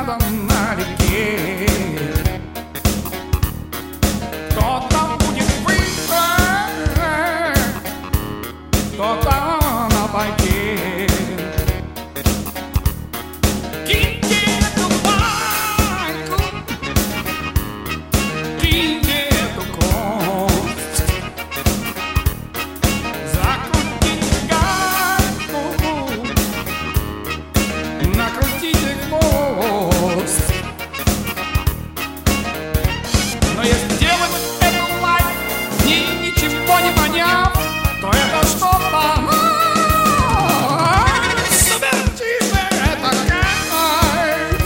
рядом на реке. Кто-то будет выше, кто-то на байке. Киньте эту байку, киньте эту кость, закрутите гайку, накрутите хвост. Но если делать эту лайф, ничего не поняв, то это что-то супер-чипер, это кайф.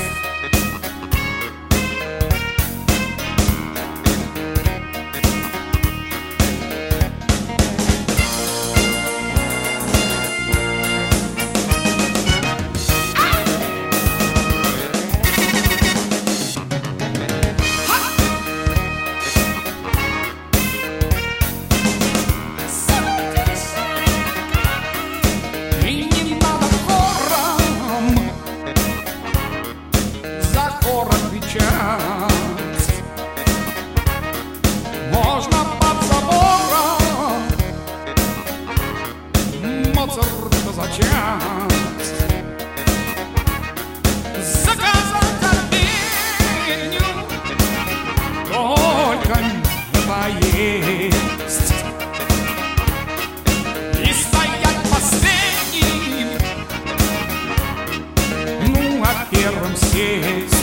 И не надо хором за хор отвечать. Можно под забором Моцарта за час заказать обедню, только не поесть и стоять последним, ну а первым сесть.